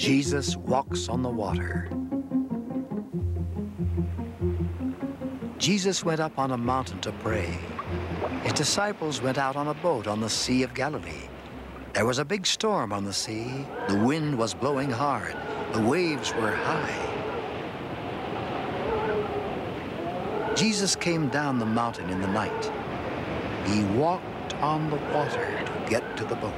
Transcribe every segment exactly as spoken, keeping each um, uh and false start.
Jesus walks on the water. Jesus went up on a mountain to pray. His disciples went out on a boat on the Sea of Galilee. There was a big storm on the sea. The wind was blowing hard. The waves were high. Jesus came down the mountain in the night. He walked on the water to get to the boat.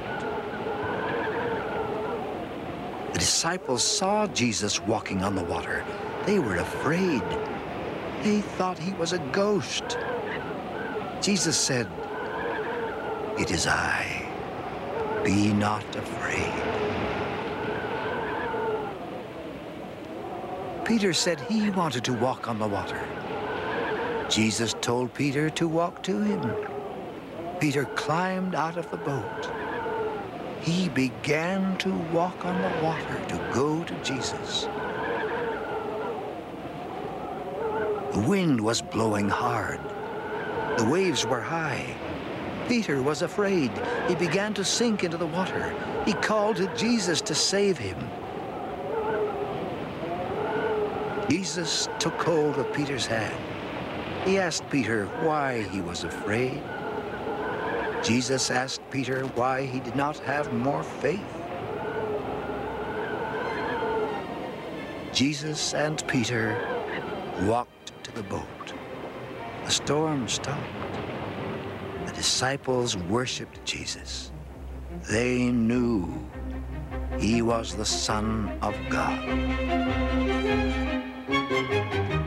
The disciples saw Jesus walking on the water. They were afraid. They thought he was a ghost. Jesus said, "It is I. Be not afraid." Peter said he wanted to walk on the water. Jesus told Peter to walk to him. Peter climbed out of the boat. He began to walk on the water to go to Jesus. The wind was blowing hard. The waves were high. Peter was afraid. He began to sink into the water. He called to Jesus to save him. Jesus took hold of Peter's hand. He asked Peter why he was afraid. Jesus asked Peter why he did not have more faith. Jesus and Peter walked to the boat. The storm stopped. The disciples worshiped Jesus. They knew he was the Son of God.